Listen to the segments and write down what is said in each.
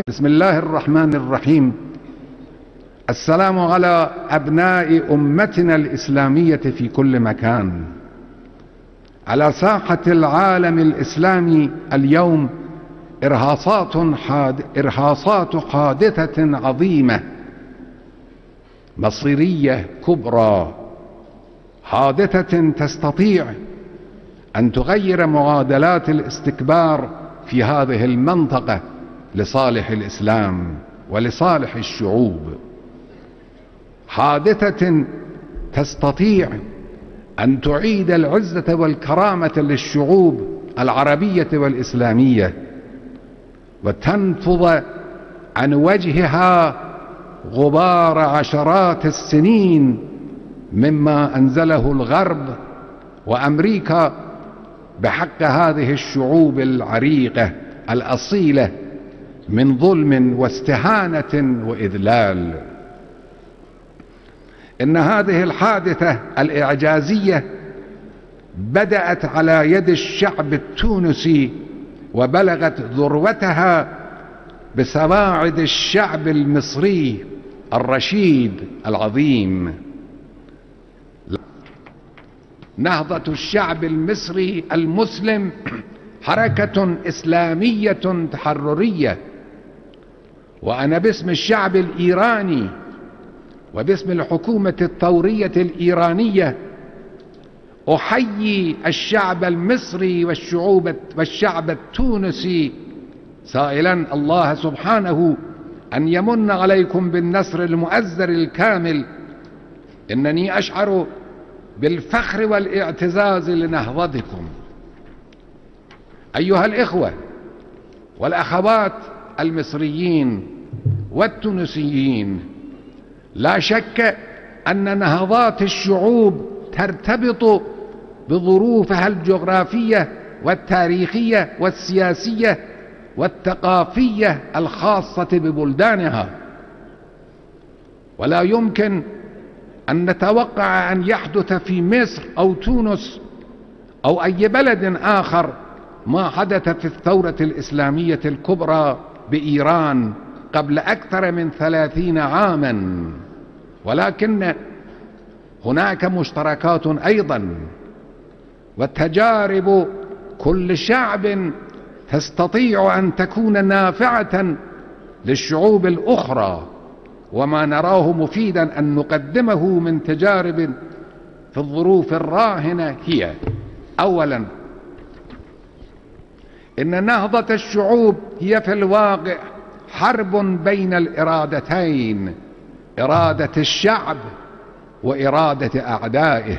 بسم الله الرحمن الرحيم. السلام على أبناء أمتنا الإسلامية في كل مكان. على ساحة العالم الإسلامي اليوم إرهاصات حادثة عظيمة مصيرية كبرى، حادثة تستطيع أن تغير معادلات الاستكبار في هذه المنطقة لصالح الإسلام ولصالح الشعوب، حادثة تستطيع أن تعيد العزة والكرامة للشعوب العربية والإسلامية وتنفض عن وجهها غبار عشرات السنين مما أنزله الغرب وأمريكا بحق هذه الشعوب العريقة الأصيلة من ظلم واستهانة وإذلال. إن هذه الحادثة الإعجازية بدأت على يد الشعب التونسي وبلغت ذروتها بسواعد الشعب المصري الرشيد العظيم. نهضة الشعب المصري المسلم حركة إسلامية تحررية، وأنا باسم الشعب الإيراني وباسم الحكومة الثورية الإيرانية أحيي الشعب المصري والشعب التونسي سائلا الله سبحانه أن يمن عليكم بالنصر المؤزر الكامل. إنني أشعر بالفخر والاعتزاز لنهضتكم أيها الإخوة والأخوات المصريين والتونسيين. لا شك أن نهضات الشعوب ترتبط بظروفها الجغرافية والتاريخية والسياسية والثقافية الخاصة ببلدانها، ولا يمكن أن نتوقع أن يحدث في مصر أو تونس أو أي بلد آخر ما حدث في الثورة الإسلامية الكبرى بإيران قبل أكثر من 30 عاما، ولكن هناك مشتركات أيضا، والتجارب كل شعب تستطيع أن تكون نافعة للشعوب الأخرى، وما نراه مفيدا أن نقدمه من تجارب في الظروف الراهنة هي: أولا، إن نهضة الشعوب هي في الواقع حرب بين الإرادتين، إرادة الشعب وإرادة أعدائه،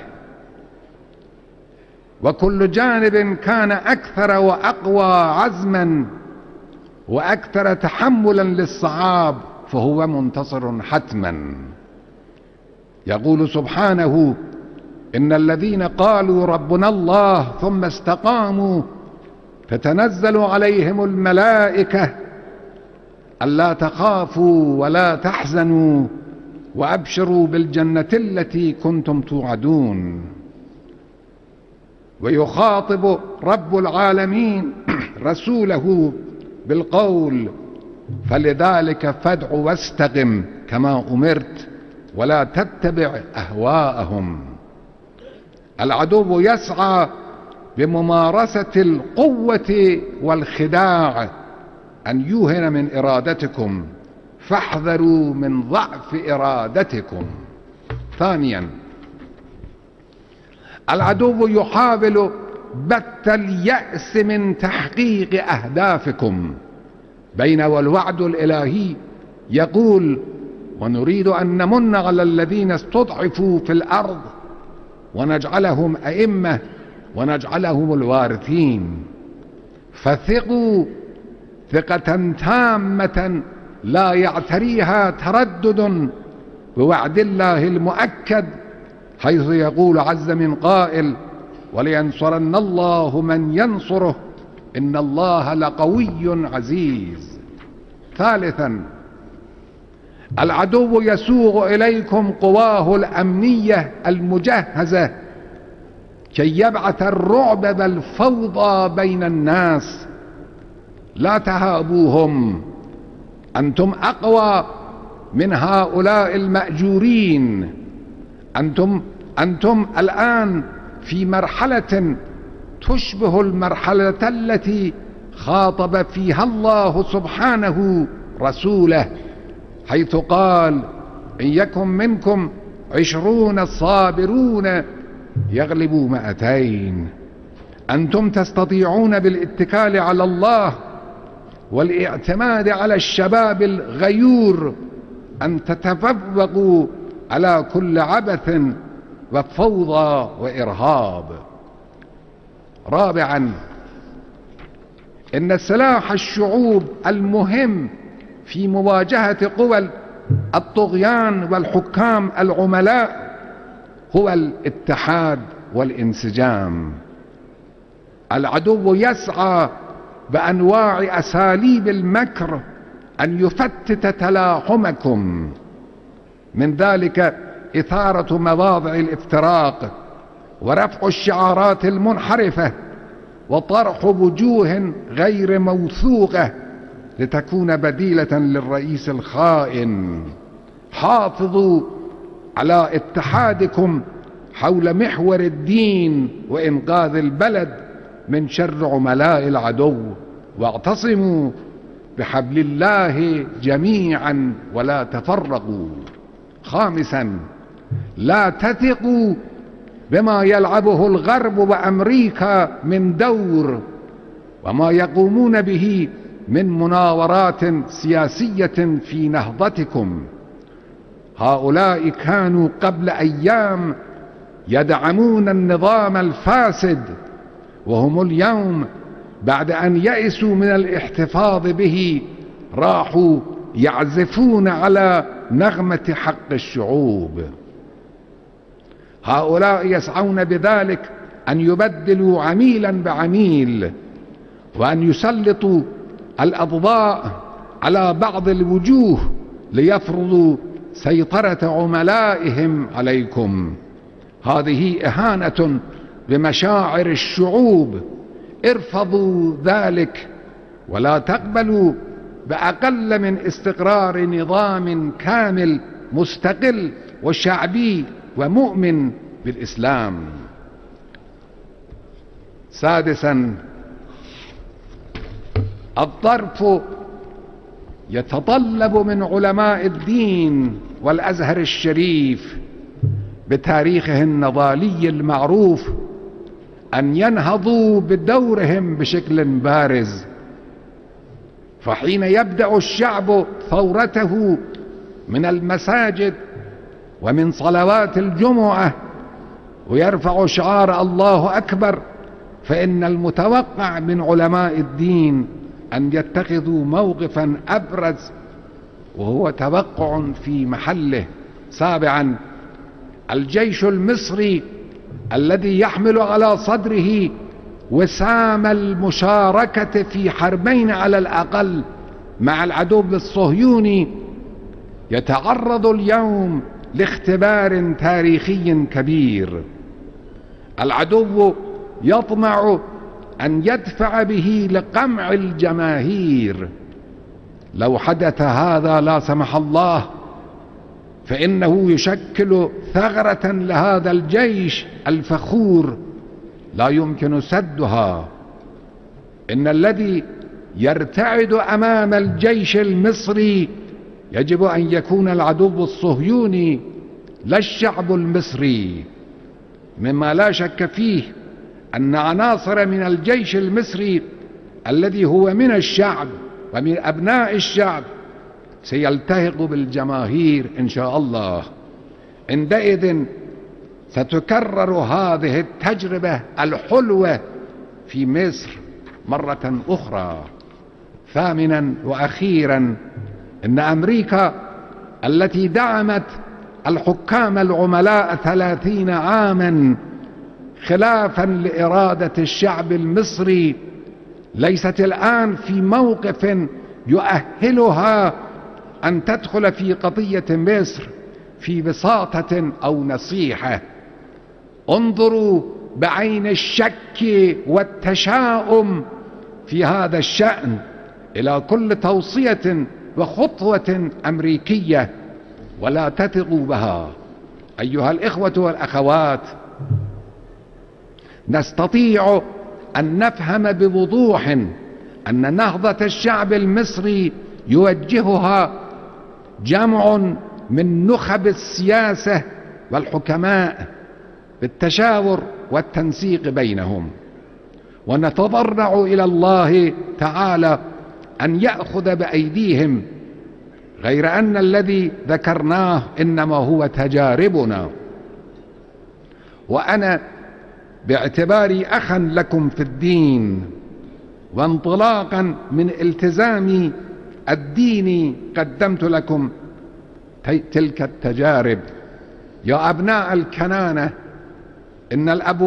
وكل جانب كان أكثر وأقوى عزما وأكثر تحملا للصعاب فهو منتصر حتما. يقول سبحانه: إن الذين قالوا ربنا الله ثم استقاموا تتنزل عليهم الملائكة ألا تخافوا ولا تحزنوا وأبشروا بالجنة التي كنتم توعدون. ويخاطب رب العالمين رسوله بالقول: فلذلك فادع واستقم كما أمرت ولا تتبع أهواءهم. العدو يسعى بممارسة القوة والخداع أن يوهن من إرادتكم، فاحذروا من ضعف إرادتكم. ثانيا، العدو يحاول بث اليأس من تحقيق أهدافكم، بينما والوعد الإلهي يقول: ونريد أن نمن على الذين استضعفوا في الأرض ونجعلهم أئمة ونجعلهم الوارثين. فثقوا ثقة تامة لا يعتريها تردد بوعد الله المؤكد، حيث يقول عز من قائل: ولينصرن الله من ينصره إن الله لقوي عزيز. ثالثا، العدو يسوغ إليكم قواه الأمنية المجهزة كي يبعث الرعب والفوضى بين الناس. لا تهابوهم أنتم أقوى من هؤلاء المأجورين. أنتم الآن في مرحلة تشبه المرحلة التي خاطب فيها الله سبحانه رسوله، حيث قال: إن يكن منكم 20 صابرون يغلبوا 200. أنتم تستطيعون بالاتكال على الله والاعتماد على الشباب الغيور أن تتفوقوا على كل عبث وفوضى وإرهاب. رابعا، إن سلاح الشعوب المهم في مواجهة قوى الطغيان والحكام العملاء هو الاتحاد والانسجام. العدو يسعى بأنواع أساليب المكر أن يفتت تلاحمكم، من ذلك إثارة مواضع الافتراق ورفع الشعارات المنحرفة وطرح وجوه غير موثوقة لتكون بديلة للرئيس الخائن. حافظوا على اتحادكم حول محور الدين وإنقاذ البلد من شر عملاء العدو، واعتصموا بحبل الله جميعا ولا تفرقوا. خامسا، لا تثقوا بما يلعبه الغرب وأمريكا من دور وما يقومون به من مناورات سياسية في نهضتكم. هؤلاء كانوا قبل أيام يدعمون النظام الفاسد، وهم اليوم بعد أن يئسوا من الاحتفاظ به راحوا يعزفون على نغمة حق الشعوب. هؤلاء يسعون بذلك أن يبدلوا عميلا بعميل، وأن يسلطوا الأضواء على بعض الوجوه ليفرضوا سيطرة عملائهم عليكم. هذه إهانة بمشاعر الشعوب. ارفضوا ذلك ولا تقبلوا بأقل من استقرار نظام كامل مستقل وشعبي ومؤمن بالإسلام. سادسا، الظرف يتطلب من علماء الدين والأزهر الشريف بتاريخه النضالي المعروف أن ينهضوا بدورهم بشكل بارز. فحين يبدأ الشعب ثورته من المساجد ومن صلوات الجمعة ويرفع شعار الله أكبر، فإن المتوقع من علماء الدين أن يتخذوا موقفا أبرز، وهو توقع في محله. سابعا، الجيش المصري الذي يحمل على صدره وسام المشاركة في حربين على الأقل مع العدو الصهيوني يتعرض اليوم لاختبار تاريخي كبير. العدو يطمع أن يدفع به لقمع الجماهير. لو حدث هذا لا سمح الله فإنه يشكل ثغرة لهذا الجيش الفخور لا يمكن سدها. إن الذي يرتعد أمام الجيش المصري يجب أن يكون العدو الصهيوني لا الشعب المصري، مما لا شك فيه أن عناصر من الجيش المصري الذي هو من الشعب ومن أبناء الشعب سيلتحق بالجماهير إن شاء الله. عندئذ ستكرر هذه التجربة الحلوة في مصر مرة أخرى. ثامنا وأخيرا، إن أمريكا التي دعمت الحكام العملاء 30 عاما خلافا لإرادة الشعب المصري ليست الآن في موقف يؤهلها أن تدخل في قضية مصر في بساطة أو نصيحة. انظروا بعين الشك والتشاؤم في هذا الشأن إلى كل توصية وخطوة أمريكية، ولا تثقوا بها. أيها الإخوة والأخوات، نستطيع أن نفهم بوضوح أن نهضة الشعب المصري يوجهها جمع من نخب السياسة والحكماء بالتشاور والتنسيق بينهم، ونتضرع إلى الله تعالى أن يأخذ بأيديهم، غير أن الذي ذكرناه إنما هو تجاربنا. وأنا باعتباري أخا لكم في الدين، وانطلاقا من التزامي الديني، قدمت لكم تلك التجارب. يا أبناء الكنانة، إن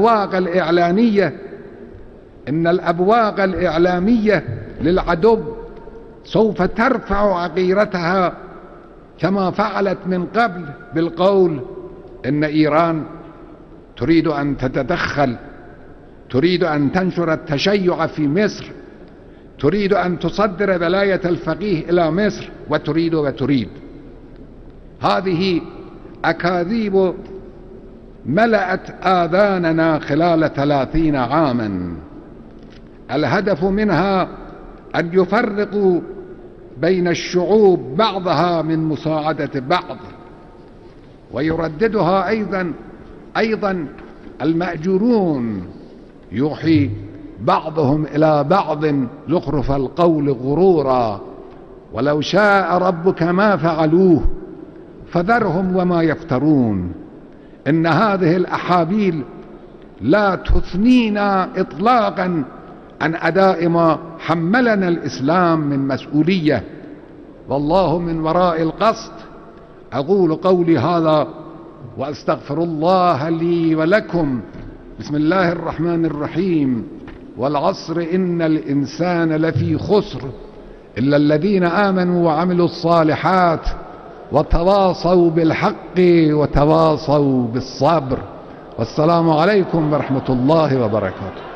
الأبواق الإعلامية للعدو سوف ترفع عقيرتها كما فعلت من قبل بالقول إن إيران تريد أن تتدخل، تريد أن تنشر التشيع في مصر، تريد أن تصدر ولاية الفقيه إلى مصر، وتريد. هذه أكاذيب ملأت آذاننا خلال 30 عاما، الهدف منها أن يفرقوا بين الشعوب بعضها من مساعدة بعض، ويرددها أيضا المأجورون، يوحي بعضهم إلى بعض زخرف القول غرورا، ولو شاء ربك ما فعلوه فذرهم وما يفترون. إن هذه الأحابيل لا تثنينا إطلاقا عن أداء ما حملنا الإسلام من مسؤولية، والله من وراء القصد. أقول قولي هذا وأستغفر الله لي ولكم. بسم الله الرحمن الرحيم. والعصر إن الإنسان لفي خسر إلا الذين آمنوا وعملوا الصالحات وتواصوا بالحق وتواصوا بالصبر. والسلام عليكم ورحمة الله وبركاته.